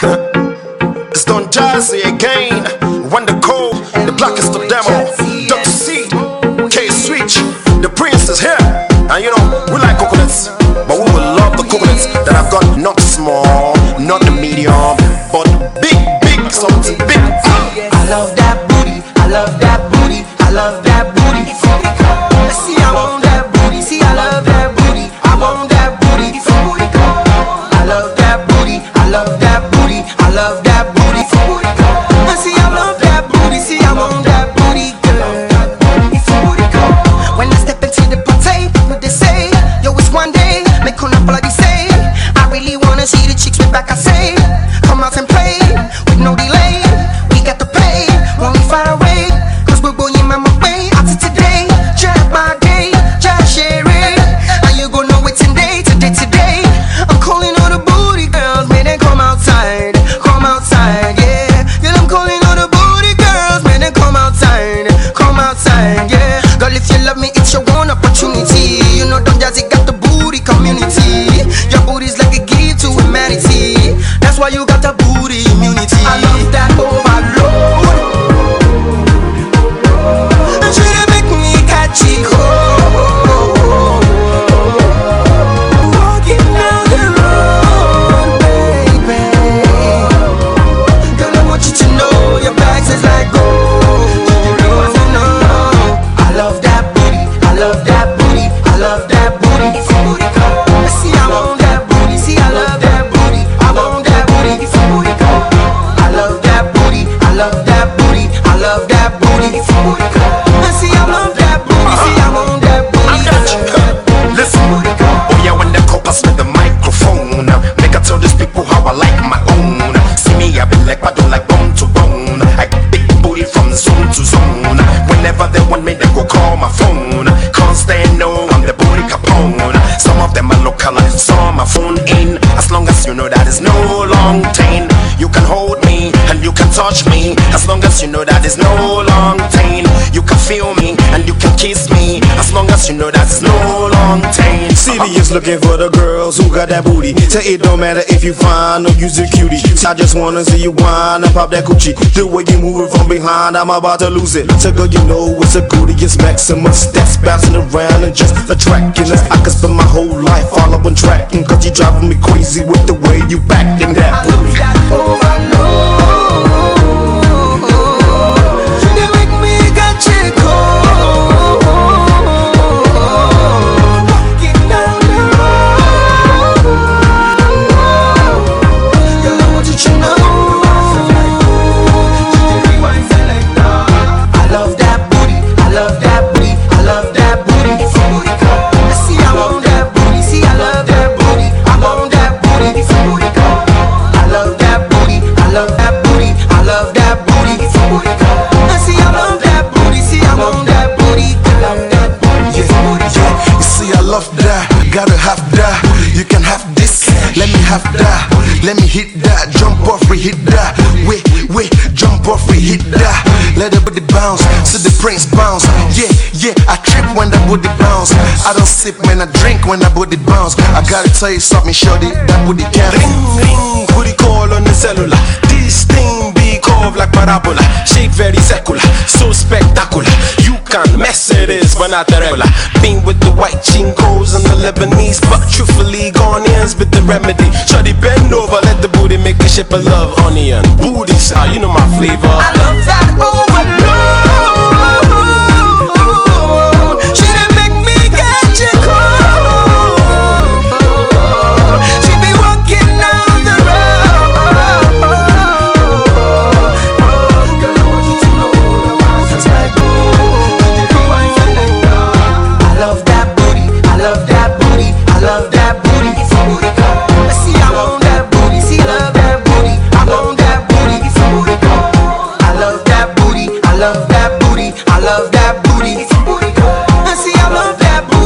It's Don Jazzy again. Wonder Cole, the blackest of them all. Dr. C, K Switch, the prince is here. And you know, we like coconuts, but we will love the coconuts that I've got not small, not the medium, but big, big, something big. I love that booty, I love that booty, I love that booty. See, I want that booty, see, I love that booty, I want that booty. I love that booty, I love that booty, I love that booty. See, I love that booty, see, I want that booty, girl. When I step into the party, what they say, yo, it's one day, make on up like they say. I really wanna see the chicks with back, I say, come out and play, with no delay. We got to pay, when we far away, cause we're going in my way. After today, just my day, just share it. And you gon' know it's in day, today. I'm calling all the booty girls, may they come outside, yeah. Girl, I'm calling all the booty girls, may they come outside, yeah. Girl, if you love me, it's your one opportunity. You know Don Jazzy got the booty community. Your booty's like a gift to humanity. That's why you got the booty immunity. I love that overload. And she done make me catch it cold. Walking down the road, baby. Girl, I want you to know your bags is like gold. I love that booty, I love that booty, I love that booty. See, I want that booty, see, I love that booty, I want that booty. I love that booty, I love that booty, I love that booty. See, I love that booty, see, I want that booty. I got you. Listen, oh yeah, when the coppers with the microphone, make I tell these people how I like my own. See me, I be like, I don't like bone to bone. I big booty from zone to zone. Whenever they want me, they go call my phone. Cause they know I'm the booty Capone. Some of them are local, some are phone in. As long as you know that it's no long chain, you can hold me and you can touch me. As long as you know that it's no long chain, you can feel me and you can kiss me. As long as you know that it's no long chain. City is looking for the girls who got that booty. Say it don't matter if you fine or you's a cutie. I just wanna see you whine and pop that coochie. The way you move it from behind, I'm about to lose it. So girl, you know it's a goodie, it's Maximus. That's bouncing around and just attracting us. I could spend my whole life following tracking, cause you driving me crazy with the way you acting that booty. That overload. They make me catch it cold. Walking down the road. Girl, I want you to know. I love that booty, I love that booty, I love that booty. See, I want that booty, see, I love that booty, I want that booty. I love that booty, I love that booty, I love that booty. See, I love that booty, see, I want that booty, I love that booty. Yeah, you see I love that, gotta have that. You can have this, let me have that. Let me hit that, jump off, hit that. Wait, jump off, hit that. Let the booty bounce, so the prince bounce. Yeah, I trip when that booty bounce. I don't sip, man, I drink when that booty bounce. I gotta tell you something, shorty, that booty can't. Ring, booty call on the cellular. This thing be curved like parabola. Shake very secular, so spectacular. You can't mess it is, but not the regular. Being with the white chinkos and the Lebanese, but truthfully, Ghanaians with the remedy. Shorty bend over, let the booty make a shape of love. Onion, booty style, you know my flavor. I love that.